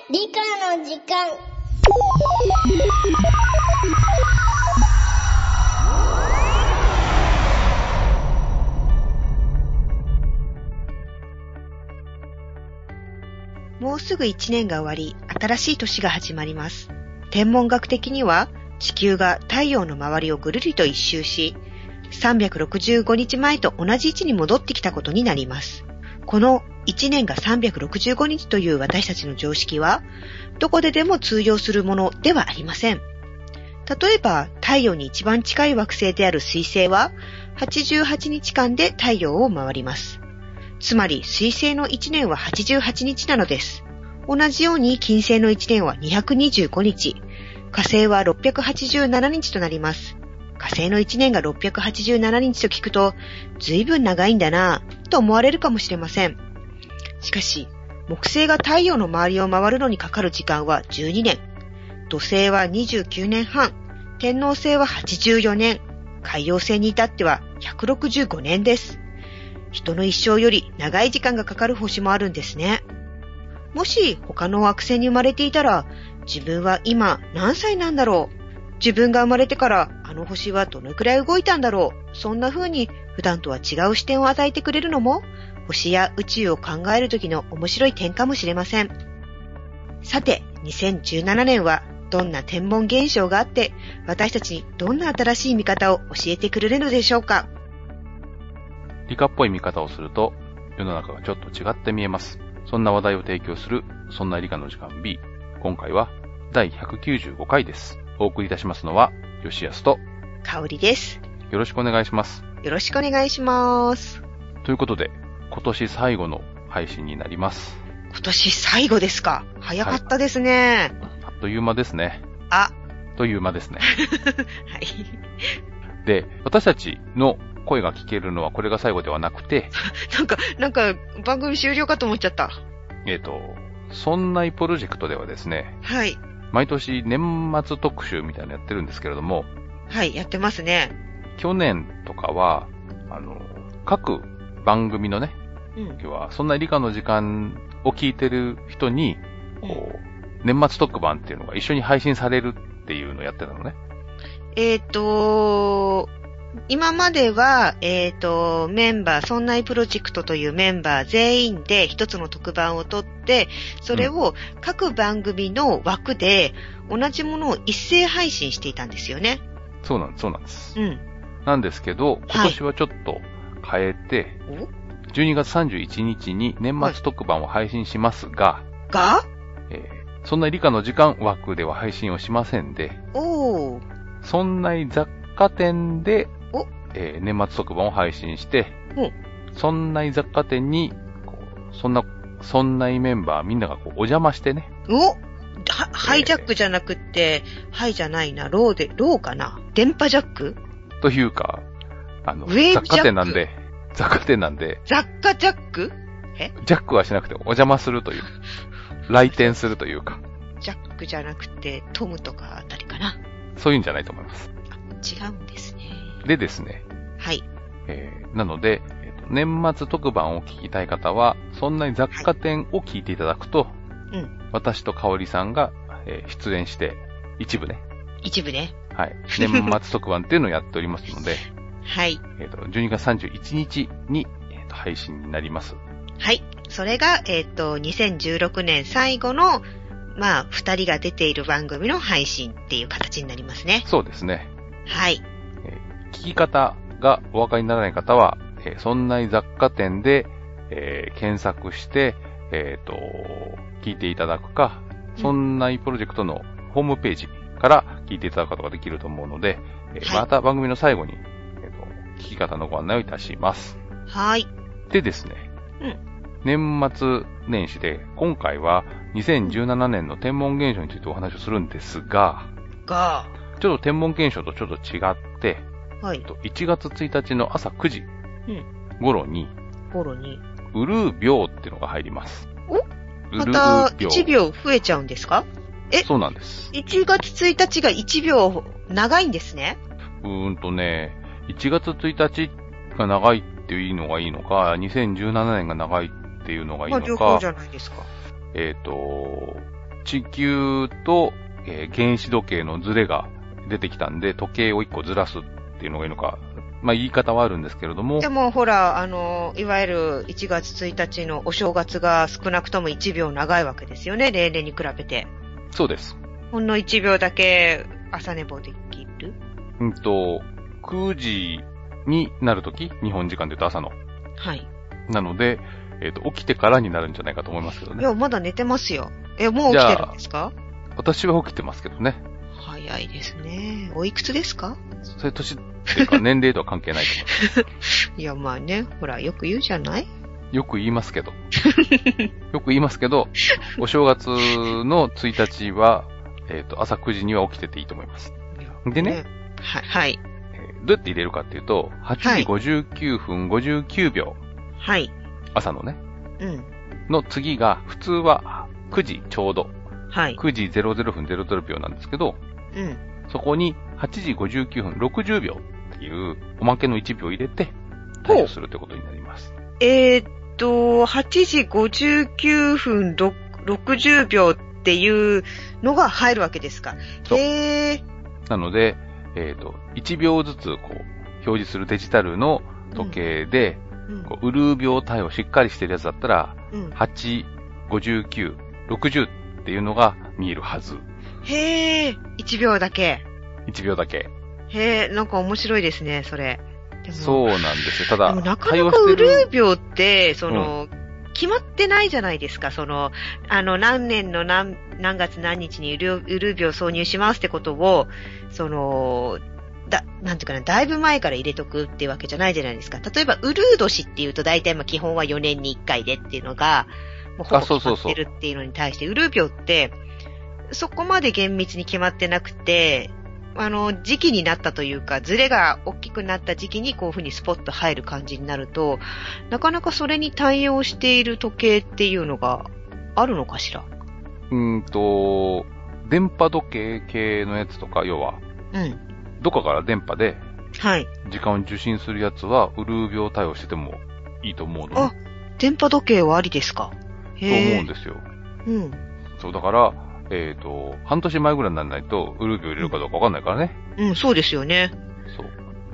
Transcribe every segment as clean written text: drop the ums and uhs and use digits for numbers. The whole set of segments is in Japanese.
理科の時間。 もうすぐ1年が終わり、新しい年が始まります。天文学的には、地球が太陽の周りをぐるりと一周し、365日前と同じ位置に戻ってきたことになります。この1年が365日という私たちの常識は、どこででも通用するものではありません。例えば、太陽に一番近い惑星である水星は、88日間で太陽を回ります。つまり、水星の1年は88日なのです。同じように金星の1年は225日、火星は687日となります。火星の1年が687日と聞くと、ずいぶん長いんだなぁと思われるかもしれません。しかし、木星が太陽の周りを回るのにかかる時間は12年、土星は29年半、天王星は84年、海王星に至っては165年です。人の一生より長い時間がかかる星もあるんですね。もし他の惑星に生まれていたら、自分は今何歳なんだろう？自分が生まれてからあの星はどのくらい動いたんだろう？そんな風に普段とは違う視点を与えてくれるのも、星や宇宙を考えるときの面白い点かもしれません。さて、2017年はどんな天文現象があって、私たちにどんな新しい見方を教えてくれるのでしょうか？ 理科っぽい見方をすると、世の中がちょっと違って見えます。そんな話題を提供する、そんな理科の時間 B。今回は第195回です。お送りいたしますのは、吉安と香織です。 よろしくお願いします。 よろしくお願いします。 ということで、今年最後の配信になります。 今年最後ですか？早かったですね。 あっという間ですね。 あという間ですね。 はい。 で、私たちの声が聞けるのはこれが最後ではなくて、 なんか番組終了かと思っちゃった。 そんないプロジェクトではですね、 はい。 毎年年末特集みたいなのやってるんですけれども、 はい、やってますね。 去年とかは、各番組のね、要は、そんな理科の時間を聞いてる人に、年末特番っていうのが一緒に配信されるっていうのをやってたのね。 今までは、メンバー、そんないプロジェクトというメンバー全員で一つの特番を取って、それを各番組の枠で同じものを一斉配信していたんですよね。 そうなんです。なんですけど、今年はちょっと変えて、12月31日に年末特番を配信しますが、そんな理科の時間枠では配信をしませんで、そんな雑貨店で、年末特番を配信して、そんな雑貨店に、そんなメンバーみんながお邪魔してね。 ハイジャックじゃなくって、ハイじゃないな、ローかな？電波ジャック？ というか、雑貨店なんで。雑貨ジャック？ジャックはしなくてお邪魔するという。来店するというか。 ジャックじゃなくて、トムとかあたりかな。 そういうんじゃないと思います。 違うんですね。 でですね。 はい。 なので、年末特番を聞きたい方は、そんなに雑貨店を聞いていただくと、私と香織さんが、出演して、一部ね。はい。年末特番っていうのをやっておりますので、 はい。 12月31日に、配信になります。 はい。それが、2016年最後の、二人が出ている番組の配信っていう形になりますね。 そうですね。 はい。 聞き方がお分かりにならない方は、そんな雑貨店で、検索して、聞いていただくか、そんなプロジェクトのホームページから聞いていただくことができると思うので、また番組の最後に、聞き方のご案内をいたします。 はい。 でですね、年末年始で今回は2017年の天文現象についてお話をするんですが、ちょっと天文現象とちょっと違って、1月1日の朝9時頃に、ウルー秒っていうのが入ります。 また1秒増えちゃうんですか？ そうなんです。 1月1日が1秒長いんですね。 1月1日が長いっていうのがいいのか、2017年が長いっていうのがいいのか。 両方じゃないですか。 地球と、原子時計のズレが出てきたんで、時計を1個ずらすっていうのがいいのか、まあ言い方はあるんですけれども。 でもほら、いわゆる1月1日のお正月が少なくとも1秒長いわけですよね、例年に比べて。 そうです。 ほんの1秒だけ朝寝坊できる 9時になるとき、日本時間で言うと朝の。 はい。 なので、起きてからになるんじゃないかと思いますけどね。 いや、まだ寝てますよ。もう起きてるんですか？ 私は起きてますけどね。 早いですね。おいくつですか？ そういう年っていうか年齢とは関係ないと思います。 いや、まあね、ほら、よく言うじゃない？ よく言いますけど。お正月の1日は、朝9時には起きてていいと思います。でね。 はい。 どうやって入れるかっていうと、8時59分59秒。 はい。 朝のね。 うん。 の次が、普通は9時ちょうど。 はい。 9時00分00秒なんですけど、 うん。 そこに8時59分60秒っていうおまけの1秒入れて対応するってことになります。 8時59分60秒っていうのが入るわけですか。へー。 なので、1秒ずつこう表示するデジタルの時計で、こうウルー秒対応しっかりしてるやつだったら、8、59、60っていうのが見えるはず。 へー、1秒だけ。 1秒だけ。 へー、なんか面白いですね、それ。 そうなんですよ。ただ、 でもなかなかウルー秒って、決まってないじゃないですか。何年の何月何日にウルー秒挿入しますってことを、なんていうかな、だいぶ前から入れとくっていうわけじゃないじゃないですか。例えば、ウルー年っていうと大体基本は4年に1回でっていうのが、もうほぼ決まってるっていうのに対して、ウルー秒って、そこまで厳密に決まってなくて、時期になったというか、ズレが大きくなった時期にこういうふうにスポッと入る感じになると、なかなかそれに対応している時計っていうのがあるのかしら？ 電波時計系のやつとか、要は、どっかから電波で、時間を受信するやつは、ウルー秒対応しててもいいと思うの。 あ、電波時計はありですか？ そう思うんですよ。そう、だから、半年前ぐらいにならないと、ウルー秒入れるかどうかわかんないからね。 そうですよね。 そう。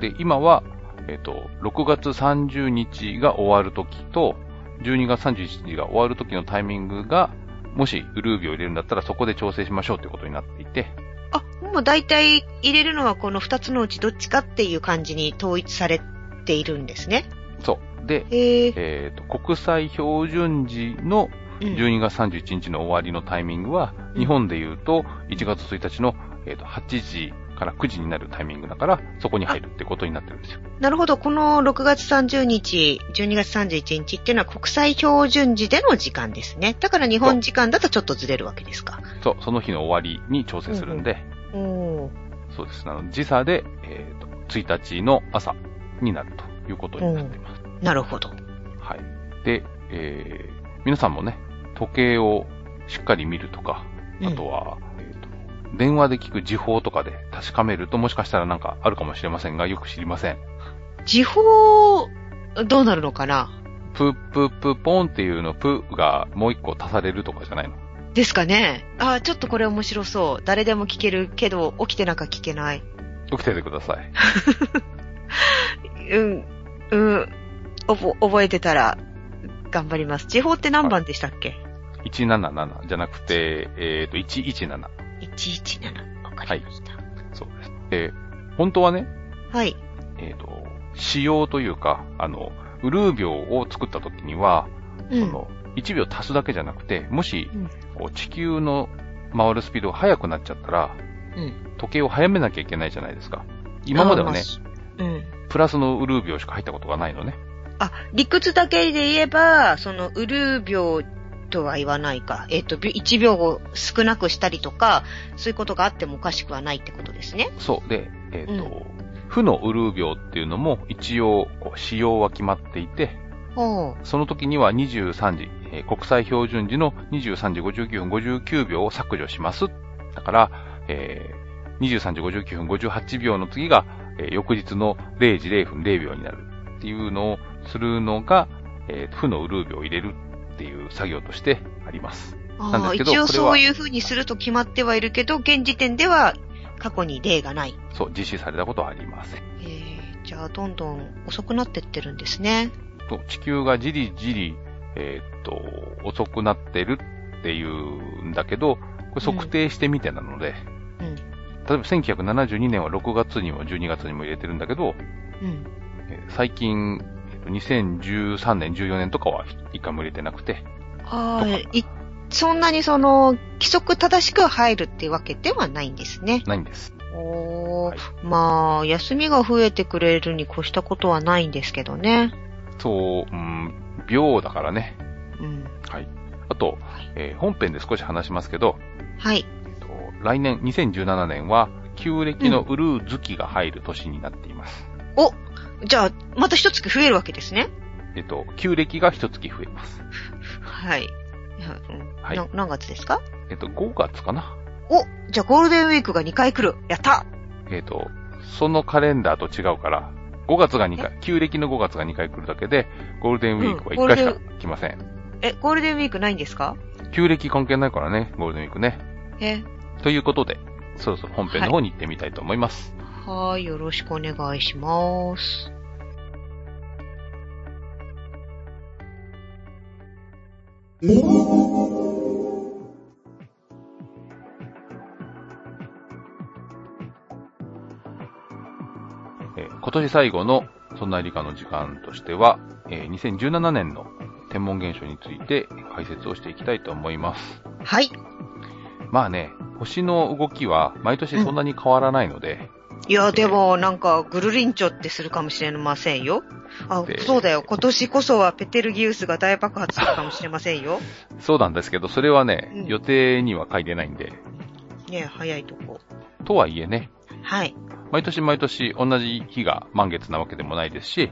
で、今は、6月30日が終わるときと、12月31日が終わるときのタイミングが、もしウルー秒入れるんだったらそこで調整しましょうってことになっていて。 あ、もう大体入れるのはこの2つのうちどっちかっていう感じに統一されているんですね。 そう。で、国際標準時の12月31日の終わりのタイミングは、日本で言うと1月1日の、8時から9時になるタイミングだから、そこに入るってことになってるんですよ。 なるほど。この6月30日、12月31日っていうのは国際標準時での時間ですね。だから日本時間だとちょっとずれるわけですか。 そう、その日の終わりに調整するんで。そうです。時差で、1日の朝になるということになっています。 なるほど。 はい。で、皆さんもね、時計をしっかり見るとか、あとは、電話で聞く時報とかで確かめるともしかしたらなんかあるかもしれませんが、よく知りません。 時報、どうなるのかな？ プップップポンっていうのプがもう一個足されるとかじゃないの？ ですかね。ちょっとこれ面白そう。誰でも聞けるけど、起きてなんか聞けない。 起きててください。 覚えてたら頑張ります。時報って何番でしたっけ ？177じゃなくて、117。 117。わかりました。 そうです。本当はね、 はい。 仕様というか、ウルー秒を作った時には、1秒足すだけじゃなくて、もし、地球の回るスピードが速くなっちゃったら、時計を早めなきゃいけないじゃないですか。今まではね、プラスのウルー秒しか入ったことがないのね。 理屈だけで言えば、ウルー秒とは言わないか。1秒を少なくしたりとか、そういうことがあってもおかしくはないってことですね。 そう。で、負のウルー秒っていうのも一応、仕様は決まっていて、その時には23時、国際標準時の23時59分59秒を削除します。だから、23時59分58秒の次が、翌日の0時0分0秒になるっていうのをするのが、負のウルー秒を入れるっていう作業としてあります。 なんですけど、 一応そういう風にすると決まってはいるけど、現時点では過去に例がない。 そう、実施されたことはありません。 じゃあ、どんどん遅くなってってるんですね。 地球がじりじり、遅くなってるっていうんだけど、これ測定してみてなので、例えば1972年は6月にも12月にも入れてるんだけど、最近、2013年、14年とかは一回も入れてなくて。 そんなに規則正しく入るっていうわけではないんですね。 ないんです。 はい、まあ、休みが増えてくれるに越したことはないんですけどね。 そう、秒だからね。はい。あと、本編で少し話しますけど、 はい。 来年、2017年は、旧暦のウルー月が入る年になっています。 じゃあ、また一月増えるわけですね。 旧暦が一月増えます。 はい。はい。何月ですか ？5月かな。 じゃあゴールデンウィークが2回来る。やった！ そのカレンダーと違うから、5月が2回、旧暦の5月が2回来るだけで、ゴールデンウィークは1回しか来ません。 ゴールデンウィークないんですか？ 旧暦関係ないからね、ゴールデンウィークね。ということで、そろそろ本編の方に行ってみたいと思います。 はい、よろしくお願いします。 今年最後のそんな理科の時間としては、2017年の天文現象について解説をしていきたいと思います。 はい。 まあね、星の動きは毎年そんなに変わらないので。 いや、でもなんかぐるりんちょってするかもしれませんよ。そうだよ。今年こそはペテルギウスが大爆発するかもしれませんよ。 そうなんですけど、それはね、予定には書いてないんで。 ね、早いとこ。 とはいえね。 はい。 毎年毎年同じ日が満月なわけでもないですし、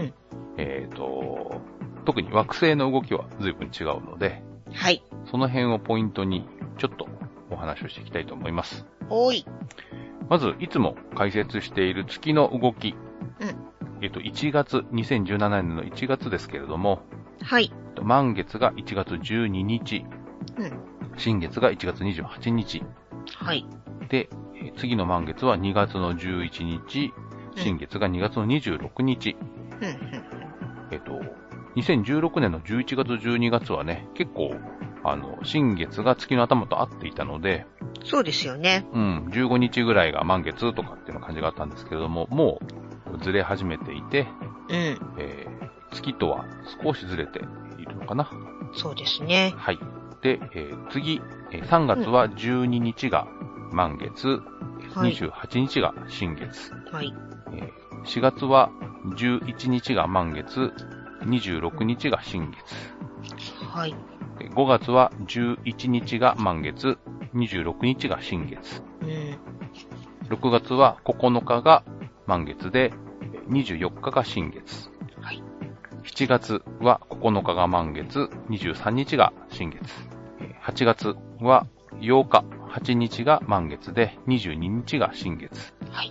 特に惑星の動きは随分違うので、 はい。 その辺をポイントにちょっとお話をしていきたいと思います。まず、いつも解説している月の動き。1月、2017年の1月ですけれども、 はい。 満月が1月12日、新月が1月28日。 はい。 で、次の満月は2月の11日、新月が2月の26日。2016年の11月12月はね、結構、新月が月の頭と合っていたので、 そうですよね。 15日ぐらいが満月とかっていう感じがあったんですけれども、もうずれ始めていて、月とは少しずれているのかな。 そうですね。 はい。で、次、3月は12日が満月、28日が新月。 はい。 4月は11日が満月、26日が新月。 はい。 5月は11日が満月、26日が新月。6月は9日が満月で、24日が新月。 はい。 7月は9日が満月、23日が新月。8月は8日、8日が満月で、22日が新月。 はい。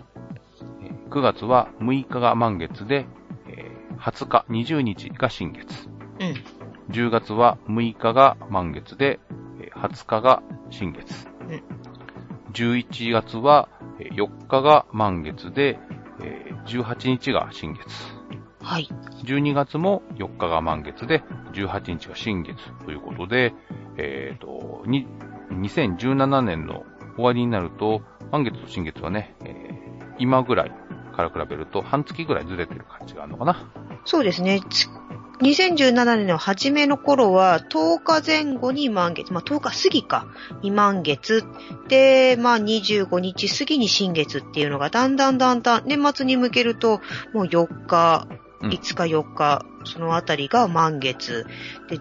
9月は6日が満月で、20日、20日が新月。10月は6日が満月で、20日が新月。11月は4日が満月で、18日が新月。 はい。 12月も4日が満月で、18日が新月ということで、2017年の終わりになると、満月と新月はね、今ぐらいから比べると半月ぐらいずれてる感じがあるのかな。 そうですね。2017年の初めの頃は10日前後に満月、10日過ぎかに満月で、25日過ぎに新月っていうのがだんだん年末に向けるともう4日、5日4日、そのあたりが満月で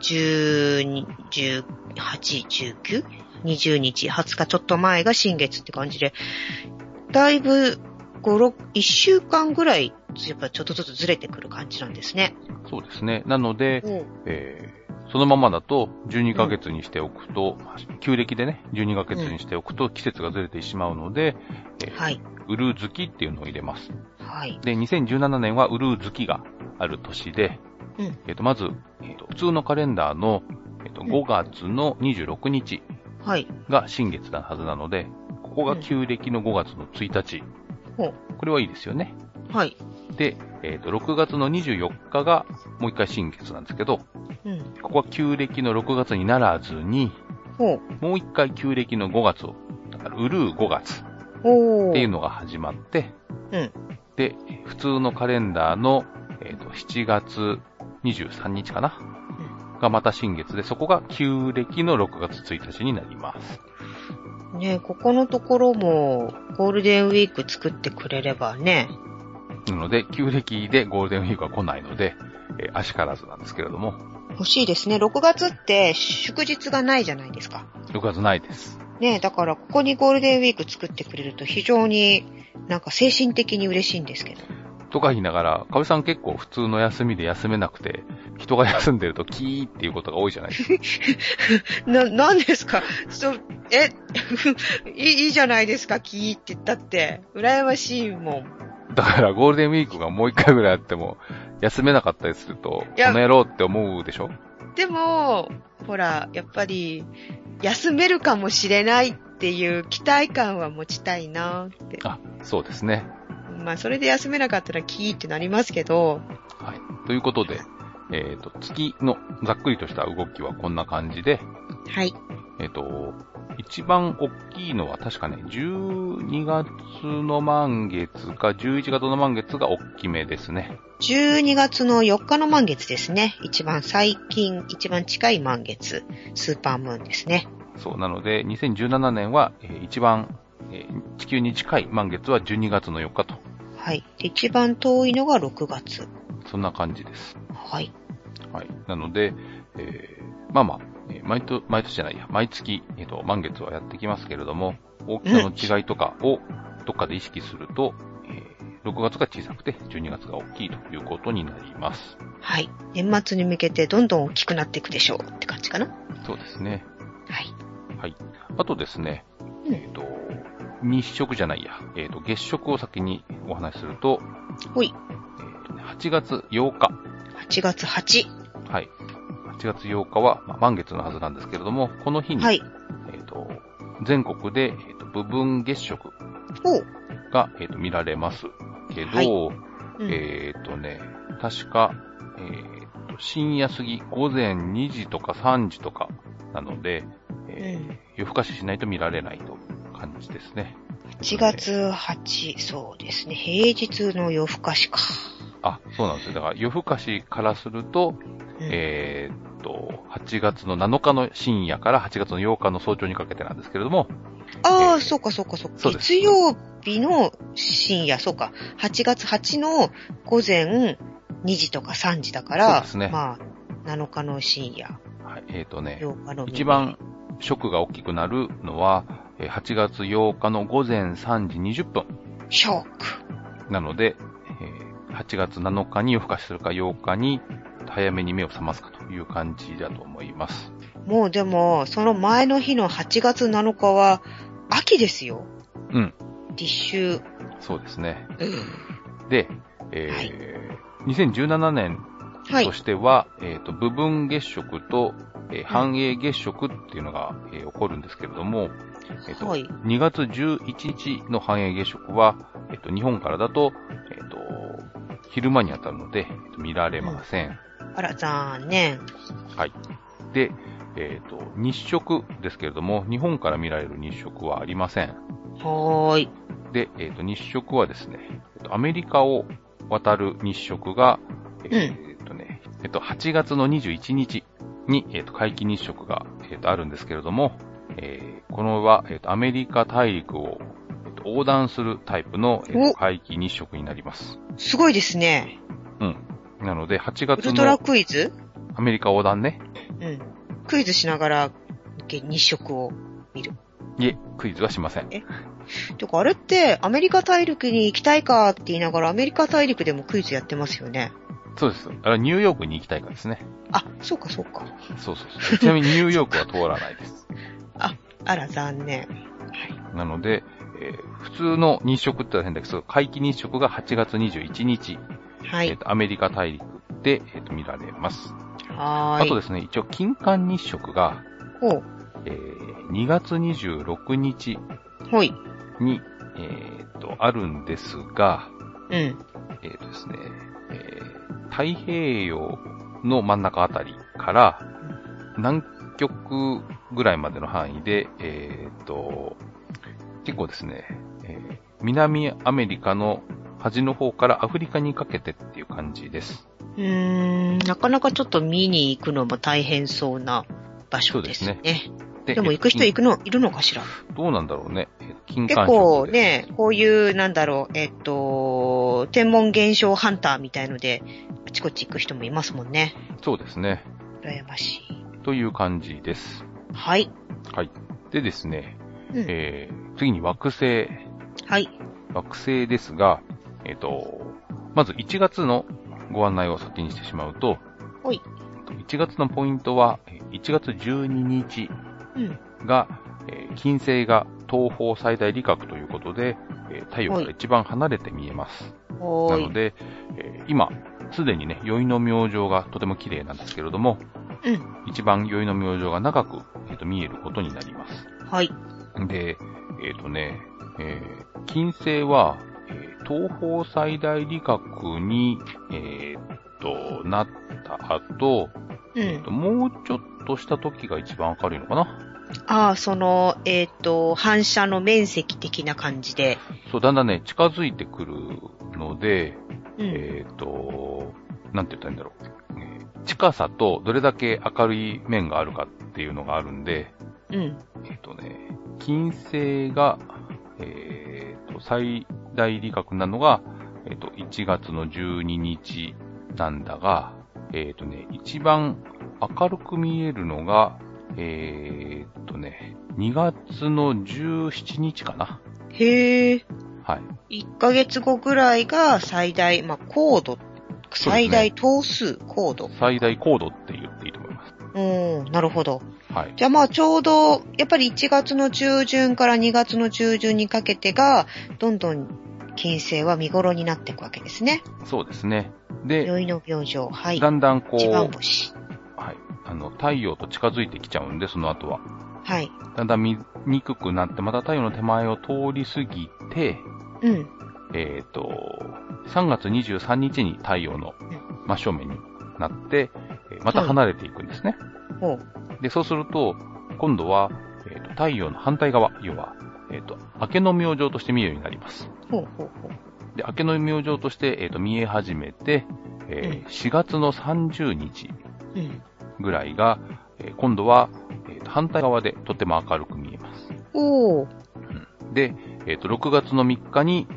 12、18、19、20日、20日ちょっと前が新月って感じで、だいぶ1週間ぐらいやっぱちょっとずつずれてくる感じなんですね。 そうですね。なので、そのままだと12ヶ月にしておくと、旧暦でね、12ヶ月にしておくと季節がずれてしまうので、 はい。 ウルー月っていうのを入れます。 はい。 で、2017年はウルー月がある年で、まず、普通のカレンダーの、 5月の26日が新月なはずなので、ここが旧暦の5月の1日。これはいいですよね。 はい。 で、6月の24日がもう一回新月なんですけど、ここは旧暦の6月にならずに、もう一回旧暦の5月を、だからウルー5月っていうのが始まって、で、普通のカレンダーの、7月23日かな、がまた新月で、そこが旧暦の6月1日になります。 ね、ここのところもゴールデンウィーク作ってくれればね。 なので、旧暦でゴールデンウィークは来ないので、あしからずなんですけれども。 欲しいですね。6月って祝日がないじゃないですか。 6月ないです。 ね、だからここにゴールデンウィーク作ってくれると非常になんか精神的に嬉しいんですけど。 とか言いながら、かべさん結構普通の休みで休めなくて、人が休んでるとキーっていうことが多いじゃないですか。 なんですかいいじゃないですか、キーって言ったって。羨ましいもん。 だからゴールデンウィークがもう一回ぐらいあっても、休めなかったりすると、この野郎って思うでしょ？ でも、ほら、やっぱり、休めるかもしれないっていう期待感は持ちたいなって。 あ、そうですね。 まあ、それで休めなかったらキーってなりますけど。 はい。ということで、月のざっくりとした動きはこんな感じで。 はい。 一番大きいのは確かね、12月の満月か11月の満月が大きめですね。 12月の4日の満月ですね。一番最近、一番近い満月、スーパームーンですね。 そうなので、2017年は、一番、地球に近い満月は12月の4日と。 はい。で、一番遠いのが6月。 そんな感じです。 はい。 はい。なので、まあ、毎年じゃないや、毎月、満月はやってきますけれども、大きさの違いとかをどっかで意識すると、6月が小さくて12月が大きいということになります。 はい。年末に向けてどんどん大きくなっていくでしょうって感じかな。 そうですね。 はい。 はい。あとですね、日食じゃないや、月食を先にお話しすると、 ほい。 8月8日。 8月8。 はい。8月8日は、満月のはずなんですけれども、この日に、はい、全国で、部分月食が、見られますけど、はい、確か、深夜過ぎ、午前2時とか3時とかなので、夜更かししないと見られないと感じですね。 8月8、そうですね。平日の夜更かしか。 あ、そうなんですよ。だから夜更かしからすると、8月の7日の深夜から8月の8日の早朝にかけてなんですけれども。 ああ、そうか。月曜日の深夜、そうか。8月8の午前2時とか3時だから、そうですね。まあ、7日の深夜。 はい、8日の一番ショックが大きくなるのは、8月8日の午前3時20分。 ショック。 なので、8月7日に夜更かしするか8日に早めに目を覚ますかという感じだと思います。 もうでも、その前の日の8月7日は秋ですよ。 うん。 立秋。 そうですね。で、はい、2017年としては、部分月食と、繁栄月食っていうのが、起こるんですけれども、はい、2月11日の繁栄月食は、日本からだと、昼間に当たるので、見られません。 あら、残念。 はい。で、日食ですけれども、日本から見られる日食はありません。 はーい。 で、日食はですね、アメリカを渡る日食が、8月の21日に、皆既日食が、あるんですけれども、このは、アメリカ大陸を、横断するタイプの、皆既日食になります。 すごいですね。 うん。なので、8月の。 ウルトラクイズ？ アメリカ横断ね。 うん。クイズしながら、日食を見る。 いえ、クイズはしません。 てか、あれって、アメリカ大陸に行きたいかって言いながら、アメリカ大陸でもクイズやってますよね。 そうです。あれ、ニューヨークに行きたいかですね。 あ、そうか。そうちなみにニューヨークは通らないです。 あら、残念。はい。 なので、普通の日食って言ったら変だけど、皆既日食が8月21日。はい。アメリカ大陸で、見られます。 あとですね、一応、金環日食が、2月26日に、あるんですが、ですね、太平洋の真ん中あたりから、南極ぐらいまでの範囲で、結構ですね、南アメリカの端の方からアフリカにかけてっていう感じです。 なかなかちょっと見に行くのも大変そうな場所ですね。そうですね。でも行く人いるのかしら？ どうなんだろうね。 結構ね、こういう、天文現象ハンターみたいので、あちこち行く人もいますもんね。 そうですね。 羨ましい。 という感じです。 はい。 はい。でですね、次に惑星。 はい。 惑星ですが、まず1月のご案内を先にしてしまうと、 はい。 1月のポイントは、1月12日が、金星が東方最大理覚ということで、太陽から一番離れて見えます。なので、今、すでにね、宵の明星がとても綺麗なんですけれども、一番宵の明星が長く、見えることになります。 はい。 で、金星は、東方最大理覚に、なった後、もうちょっとした時が一番明るいのかな。 反射の面積的な感じで。 そう、だんだんね、近づいてくるので、なんて言ったらいいんだろう。近さとどれだけ明るい面があるかっていうのがあるんで、金星が、最大理覚なのが、1月の12日なんだが、一番明るく見えるのが、2月の17日かな。 へー。 はい。 1ヶ月後ぐらいが最大、高度、最大等数、高度。 最大高度って言っていいと思います。 なるほど。 はい。 じゃあちょうど、やっぱり1月の中旬から2月の中旬にかけてが、どんどん金星は見頃になっていくわけですね。 そうですね。で、 宵の明星、はい。 だんだんこう、 一番星。 はい。太陽と近づいてきちゃうんで、その後は。 はい。 だんだん見にくくなって、また太陽の手前を通り過ぎて、3月23日に太陽の真正面になって、また離れていくんですね。で、そうすると、今度は、太陽の反対側、要は、明けの明星として見えるようになります。で、明けの明星として、見え始めて、4月の30日ぐらいが、今度は、反対側でとても明るく見えます。で、6月の3日に、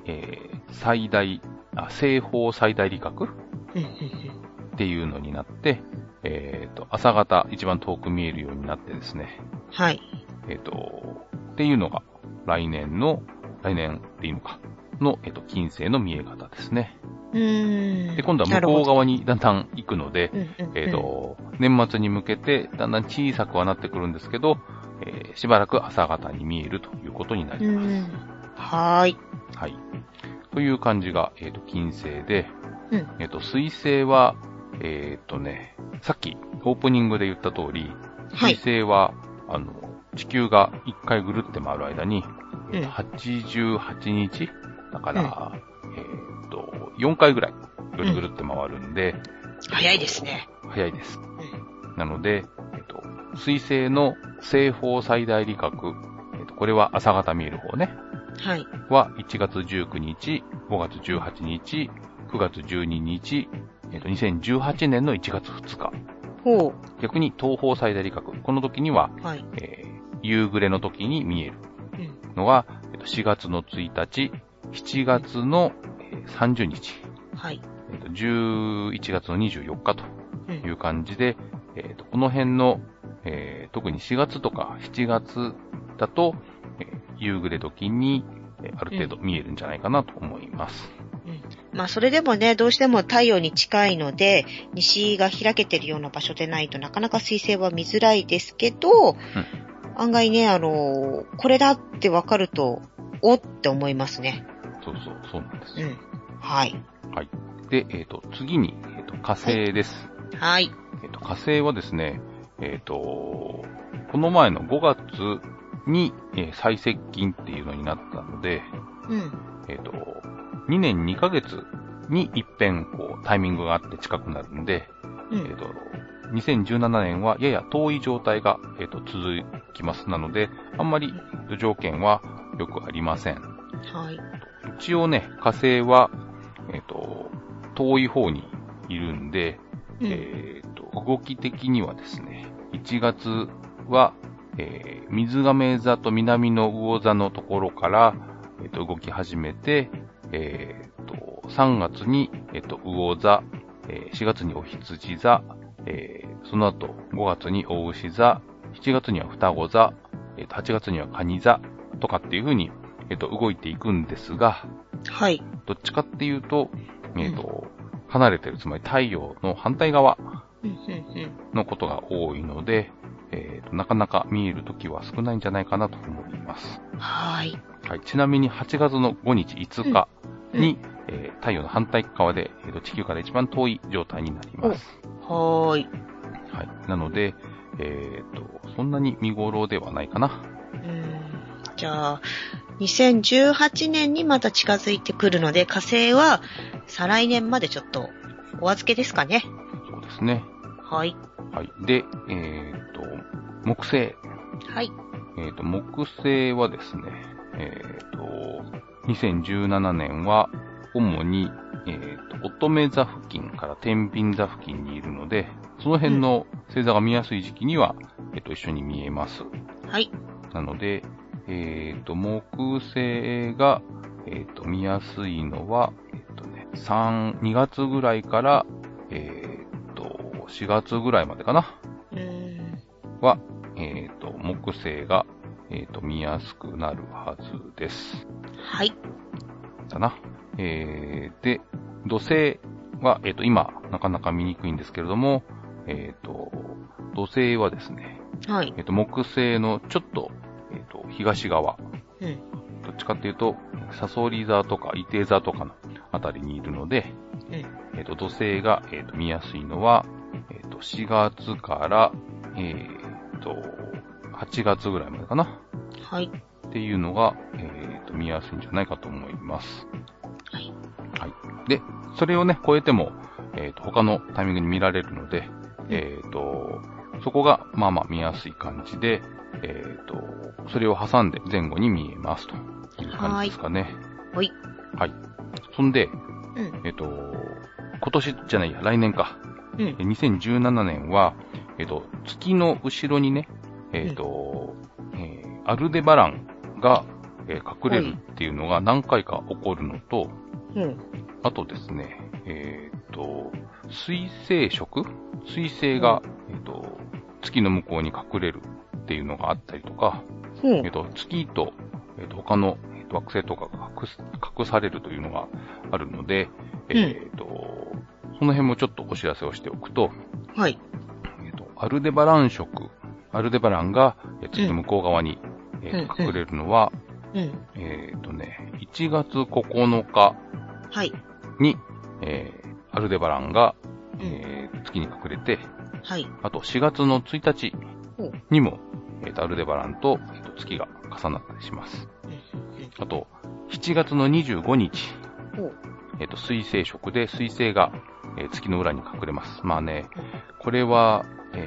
西方最大理覚っていうのになって、朝方一番遠く見えるようになってですね。 はい。 っていうのが来年でいいのかの、金星の見え方ですね。で、今度は向こう側にだんだん行くので、年末に向けてだんだん小さくはなってくるんですけど、しばらく朝方に見えるということになります。 はい。 はい。という感じが、金星で、水星は、さっきオープニングで言った通り、水星は、地球が1回ぐるって回る間に、88日だから、4回ぐらいぐるぐるって回るんで、 早いですね。 早いです。なので、水星の西方最大理覚、これは朝方見える方ね。 はい。 は1月19日、5月18日、9月12日、2018年の1月2日。逆に東方最大理覚。この時には、夕暮れの時に見えるのが、4月の1日、7月の30日。 はい。 11月の24日という感じで、この辺の、特に4月とか7月だと、夕暮れ時に、ある程度見えるんじゃないかなと思います。 それでもね、どうしても太陽に近いので、西が開けてるような場所でないとなかなか水星は見づらいですけど、案外ね、これだってわかると、おって思いますね。 そうなんです。 はい。 はい。で、次に、火星です。 はい。 火星はですね、この前の5月に、最接近っていうのになったので、2年2ヶ月に一遍、タイミングがあって近くなるんで、2017年はやや遠い状態が、続きます。なので、あんまり条件はよくありません。 はい。 一応ね、火星は、遠い方にいるんで、動き的にはですね、1月は、水亀座と南の魚座のところから、動き始めて、3月に、魚座、4月にお羊座、その後5月にお牛座、7月には双子座、8月には蟹座とかっていう風に、動いていくんですが、 はい。 どっちかっていうと、離れてる、つまり太陽の反対側のことが多いので、なかなか見えるときは少ないんじゃないかなと思います。 はい。 はい。ちなみに8月の5日、5日に、太陽の反対側で、地球から一番遠い状態になります。 はい。 はい。なので、そんなに見頃ではないかな。 じゃあ、2018年にまた近づいてくるので、火星は再来年までちょっとお預けですかね。 そうですね。 はい。 はい。で、木星。 はい。 木星はですね、2017年は主に、乙女座付近から天秤座付近にいるので、その辺の星座が見やすい時期には、一緒に見えます。 はい。 なので、木星が、見やすいのは、2月ぐらいから、4月ぐらいまでかな。は、木星が、見やすくなるはずです。 はい。 だな。で、土星は、今、なかなか見にくいんですけれども、土星はですね、 はい。 木星のちょっと、東側。どっちかっていうと、サソリ座とか、イテ座とかのあたりにいるので、土星が、見やすいのは、4月から、8月ぐらいまでかな。 はい。 っていうのが、見やすいんじゃないかと思います。 はい。 はい。で、それをね、超えても、他のタイミングに見られるので、そこが、まあまあ見やすい感じで、それを挟んで前後に見えますという感じですかね。 はい。 はい。そんで、今年じゃないや、来年か。2017年は、月の後ろにね、アルデバランが、隠れるっていうのが何回か起こるのと、あとですね、水星食水星が、月の向こうに隠れるっていうのがあったりとか、月と、他の、惑星とかが隠されるというのがあるので、その辺もちょっとお知らせをしておくと、 はい。 アルデバラン食、アルデバランが月の向こう側に、隠れるのは、1月9日に、アルデバランが、月に隠れて、あと4月の1日にも、アルデバランと、月が重なったりします。あと、7月の25日、水星食で水星が、月の裏に隠れます。まあね、これは、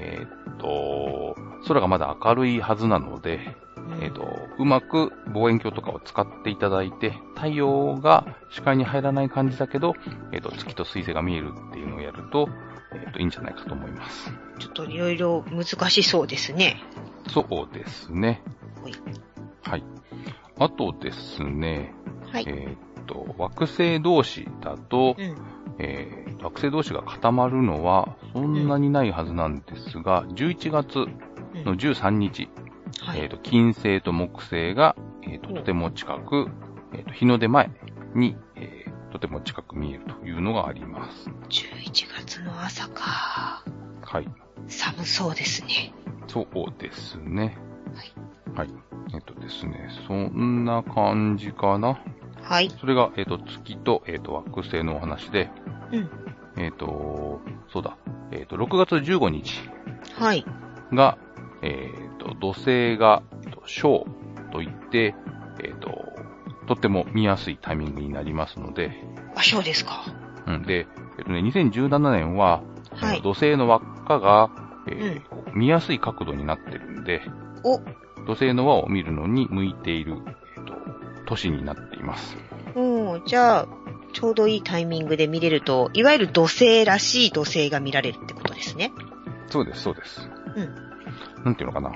空がまだ明るいはずなので、うまく望遠鏡とかを使っていただいて、太陽が視界に入らない感じだけど、月と水星が見えるっていうのをやると、いいんじゃないかと思います。 ちょっといろいろ難しそうですね。 そうですね。はい。あとですね、 はい。 惑星同士だと、惑星同士が固まるのはそんなにないはずなんですが、11月の13日、金星と木星が、とても近く、日の出前に、とても近く見えるというのがあります。 11月の朝か。 はい。 寒そうですね。 そうですね。はい。ですね、そんな感じかな。 はい。 それが、月と、惑星のお話で、そうだ。 6月15日。 はい。 が、土星が、小といって、とっても見やすいタイミングになりますので。 小ですか。 うん。で、2017年は、 はい、 土星の輪っかが、見やすい角度になってるんで、土星の輪を見るのに向いている、年になっています。 じゃあ、ちょうどいいタイミングで見れると、いわゆる土星らしい土星が見られるってことですね。 そうです、そうです。なんていうのかな。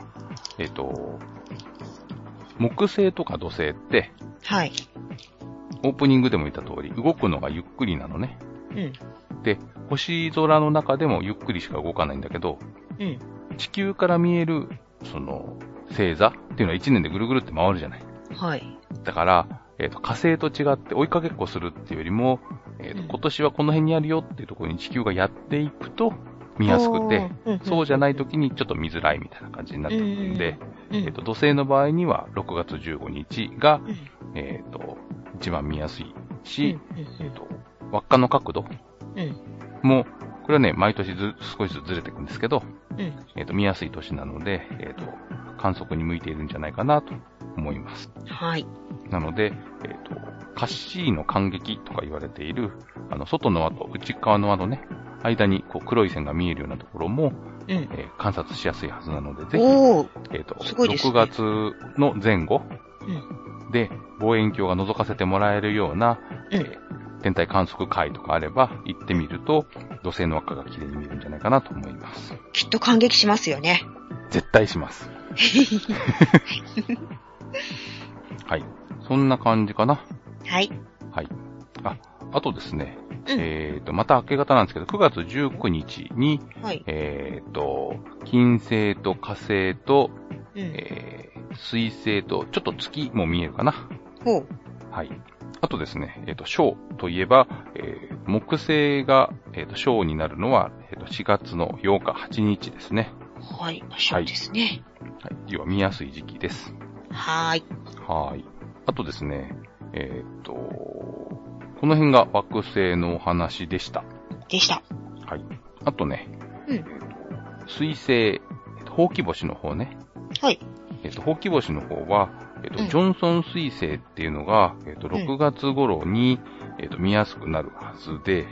木星とか土星って、 はい。 オープニングでも言った通り、動くのがゆっくりなのね。で、星空の中でもゆっくりしか動かないんだけど、地球から見える、星座っていうのは1年でぐるぐるって回るじゃない。 はい。 だから、火星と違って追いかけっこするっていうよりも、今年はこの辺にあるよっていうところに地球がやっていくと見やすくて、そうじゃない時にちょっと見づらいみたいな感じになってくるんで、土星の場合には6月15日が、一番見やすいし、輪っかの角度も、これはね、毎年少しずつずれていくんですけど、見やすい年なので、観測に向いているんじゃないかなと思います。 はい。 なので、カッシーの間隙とか言われている、外の輪と内側の輪のね、間にこう黒い線が見えるようなところも、観察しやすいはずなので、ぜひ、6月の前後で望遠鏡が覗かせてもらえるような、天体観測会とかあれば行ってみると、土星の輪っかが綺麗に見えるんじゃないかなと思います。 きっと感激しますよね。 絶対します。はい。そんな感じかな。 はい。 はい。あとですね、また明け方なんですけど、9月19日に、 はい、 金星と火星と、水星と、ちょっと月も見えるかな。はい。あとですね、小といえば、木星が、小になるのは、4月の8日、8日ですね。 はい、小ですね。 はい。要は見やすい時期です。 はい。 あとですね、この辺が惑星のお話でした。はい。あとね、水星、ほうき星の方ね。 はい。 ほうき星の方は、ジョンソン水星っていうのが、6月頃に、見やすくなるはずで、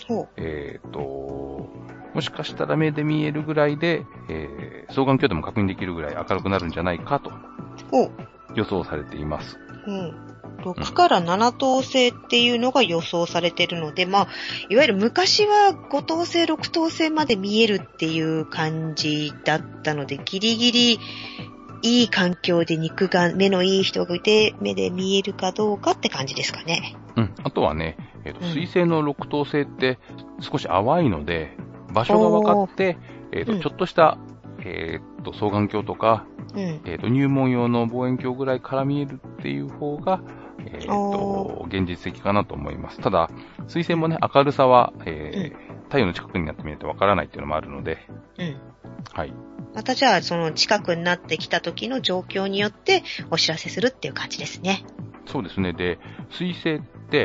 もしかしたら目で見えるぐらいで、双眼鏡でも確認できるぐらい明るくなるんじゃないかと予想されています。 6から7等星っていうのが予想されているので、まあ、いわゆる昔は5等星、6等星まで見えるっていう感じだったので、ギリギリいい環境で肉眼、目のいい人がいて、目で見えるかどうかって感じですかね。 あとはね、水星の6等星って少し淡いので、場所が分かって、ちょっとした、双眼鏡とか、入門用の望遠鏡ぐらいから見えるっていう方が、現実的かなと思います。ただ、水星もね、明るさは、太陽の近くになってみないとわからないっていうのもあるので、はい。 またじゃあ、その近くになってきた時の状況によってお知らせするっていう感じですね。 そうですね。で、水星って、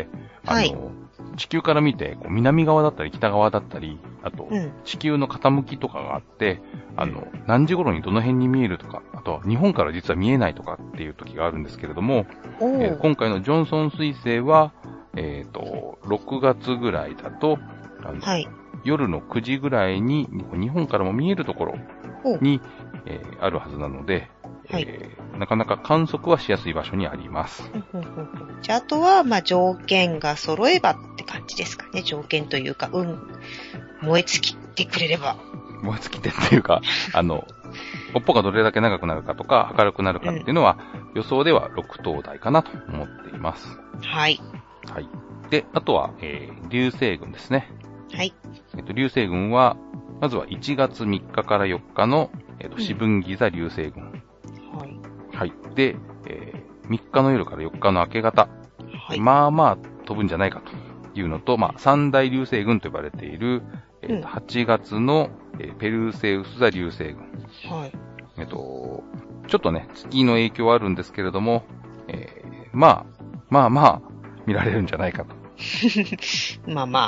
地球から見て、南側だったり北側だったり、あと、地球の傾きとかがあって、何時頃にどの辺に見えるとか、あと、日本から実は見えないとかっていう時があるんですけれども、今回のジョンソン水星は、6月ぐらいだと、夜の9時ぐらいに日本からも見えるところに、あるはずなので、なかなか観測はしやすい場所にあります。 じゃあ、あとは、条件が揃えばって感じですかね。条件というか、燃え尽きてくれれば。 燃え尽きてっていうか、尾っぽがどれだけ長くなるかとか、明るくなるかっていうのは、予想では6等台かなと思っています。 はい。 はい。で、あとは、流星群ですね。 はい。 流星群は、まずは1月3日から4日の、四分ギザ流星群。 はい。 はい。で、3日の夜から4日の明け方。はい。まあまあ飛ぶんじゃないかというのと、三大流星群と呼ばれている、8月の、ペルセウス座流星群。 はい。 ちょっとね、月の影響はあるんですけれども、まあ、見られるんじゃないかと。 まあまあ。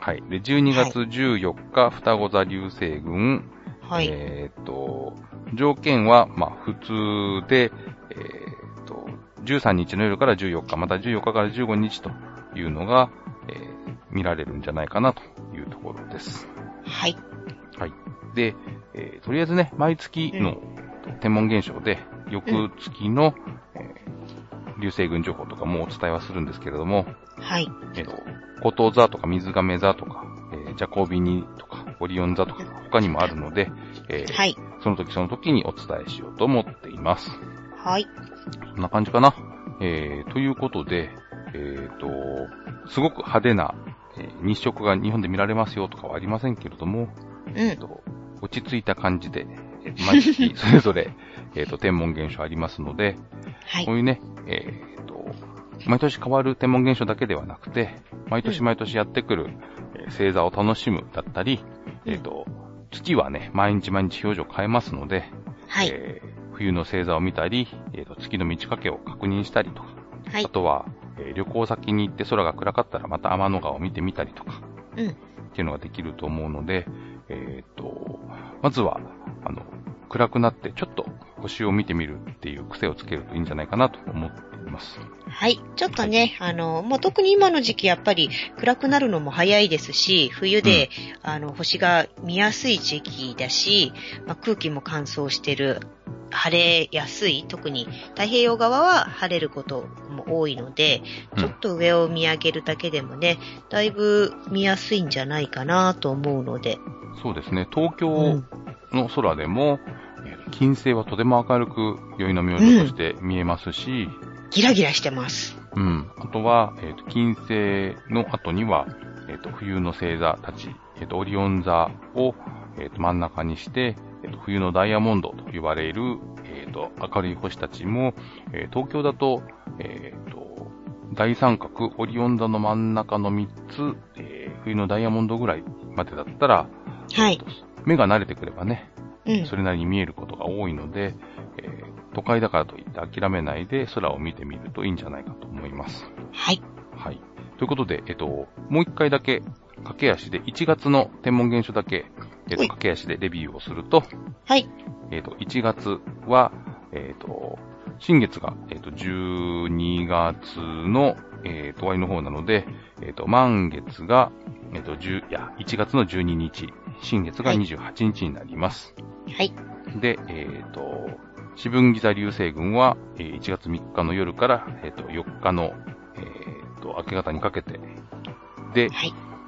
はい。で、12月14日、双子座流星群。はい。条件は、まあ、普通で、13日の夜から14日、また14日から15日というのが、見られるんじゃないかなというところです。 はい。 はい。で、とりあえずね、毎月の天文現象で、翌月の、流星群情報とかもお伝えはするんですけれども、 はい。 こと座とか水亀座とか、ジャコビニとか、オリオン座とか、他にもあるので、はい。その時その時にお伝えしようと思っています。 はい。 そんな感じかな。ということで、すごく派手な、日食が日本で見られますよとかはありませんけれども、落ち着いた感じで、毎月それぞれ、天文現象ありますので、はい、こういうね、毎年変わる天文現象だけではなくて、毎年毎年やってくる、星座を楽しむだったり、月はね、毎日毎日表情を変えますので、はい、冬の星座を見たり、月の満ち欠けを確認したりとか、はい、あとは、旅行先に行って空が暗かったらまた天の川を見てみたりとか、っていうのができると思うので、まずは、暗くなってちょっと星を見てみるっていう癖をつけるといいんじゃないかなと思っています。 はい。ちょっとね、はい、もう特に今の時期やっぱり暗くなるのも早いですし、冬で、星が見やすい時期だし、まあ、空気も乾燥してる。晴れやすい、特に太平洋側は晴れることも多いので、ちょっと上を見上げるだけでもね、だいぶ見やすいんじゃないかなと思うので。 そうですね、東京の空でも、金星はとても明るく宵の明星として見えますし、 ギラギラしてます。 あとは、金星の後には、冬の星座たち、オリオン座を、真ん中にして、冬のダイヤモンドと呼ばれる、明るい星たちも、東京だと、大三角、オリオン座の真ん中の3つ、冬のダイヤモンドぐらいまでだったら、はい。目が慣れてくればね、それなりに見えることが多いので、都会だからといって諦めないで空を見てみるといいんじゃないかと思います。 はい。 はい。ということで、もう一回だけ、駆け足で、1月の天文現象だけ、駆け足でレビューをすると、 はい。 1月は、新月が、12月の、終わりの方なので、満月が、1月の12日、新月が28日になります。 はい。 で、四分ギ座流星群は、1月3日の夜から、4日の、明け方にかけて、で、はい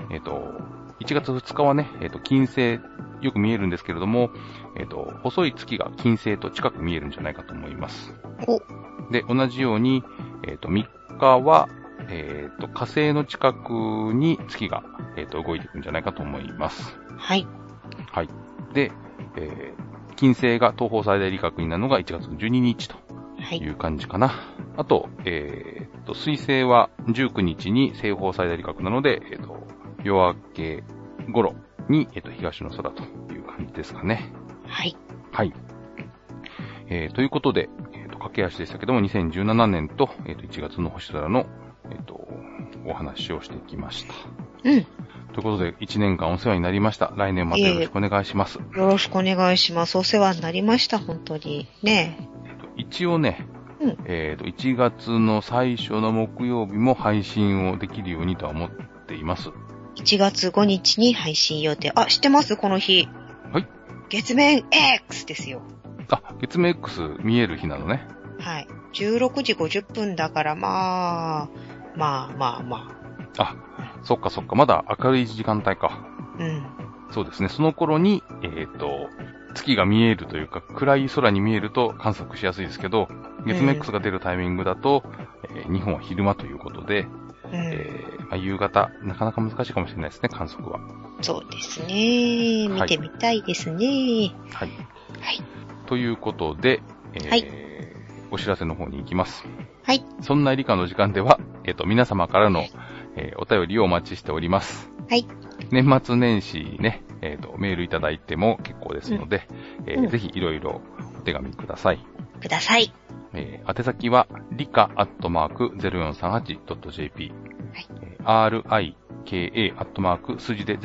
。1月2日はね、金星、よく見えるんですけれども、細い月が金星と近く見えるんじゃないかと思います。で、同じように、3日は、火星の近くに月が、動いていくんじゃないかと思います。 はい。 はい。で、金星が東方最大理覚になるのが1月の12日という感じかな。はい、あと、水星は19日に西方最大理覚なので、夜明け頃に、東の空という感じですかね。 はい。 はい。ということで、駆け足でしたけども、2017年と、1月の星空の、お話をしてきました。 ということで、1年間お世話になりました。来年またよろしくお願いします。 よろしくお願いします。お世話になりました、本当に。ね一応ね、1月の最初の木曜日も配信をできるようにとは思っています。 1月5日に配信予定。あ、知ってますこの日。 はい。 月面 X ですよ。 あ、月面 X 見える日なのね。 はい。16時50分だから、まあ。 あ、そっかそっか。まだ明るい時間帯か。そうですね。その頃に、月が見えるというか、暗い空に見えると観測しやすいですけど、月面 X が出るタイミングだと、日本は昼間ということで、夕方、なかなか難しいかもしれないですね、観測は。 そうですね。見てみたいですね。はい。 はい。ということで、お知らせの方に行きます。 はい。 そんな理科の時間では、皆様からの、お便りをお待ちしております。 はい。 年末年始ね、メールいただいても結構ですので、ぜひいろいろお手紙ください。宛先は、理科@0438.jp、 はい、 sonnai.ka@ 数字で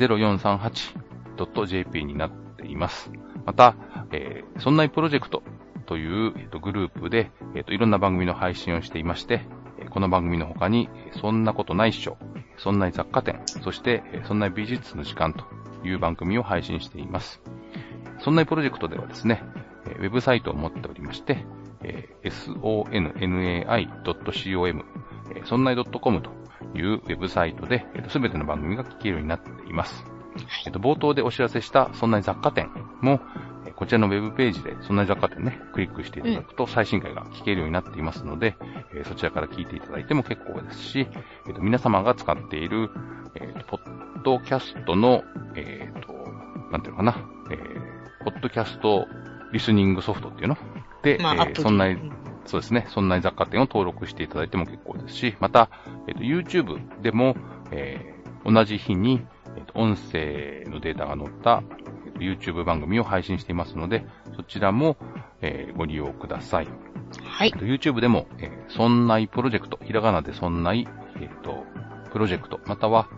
0438.jp になっています。また、そんないプロジェクトという、グループで、いろんな番組の配信をしていまして、この番組の他に、そんなことないっしょ、そんない雑貨店、そして、そんない美術の時間という番組を配信しています。そんないプロジェクトではですね、ウェブサイトを持っておりまして、sonnai.com、そんない .com というウェブサイトで、すべての番組が聞けるようになっています。冒頭でお知らせしたそんない雑貨店も、こちらのウェブページでそんない雑貨店ね、クリックしていただくと最新回が聞けるようになっていますので、そちらから聞いていただいても結構ですし、皆様が使っている、ポッドキャストの、なんていうのかな、ポッドキャストリスニングソフトっていうので、そんない、そうですね、そんない雑貨店を登録していただいても結構ですし、また、YouTube でも、同じ日に、音声のデータが載った、YouTube 番組を配信していますので、そちらも、ご利用ください。 はい。 YouTube でも、そんないプロジェクト、ひらがなでそんない、プロジェクト、または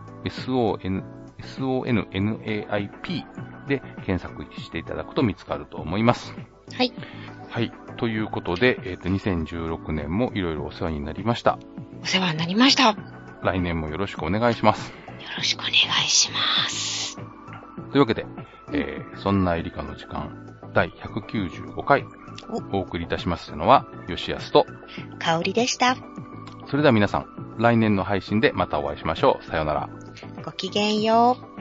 SONNAIP で検索していただくと見つかると思います。 はい。 はい。ということで、2016年もいろいろお世話になりました。 お世話になりました。 来年もよろしくお願いします。 よろしくお願いします。 というわけで、そんない理科の時間第195回お送りいたしますのは吉安と香織でした。 それでは皆さん、来年の配信でまたお会いしましょう。さようなら。 ごきげんよう。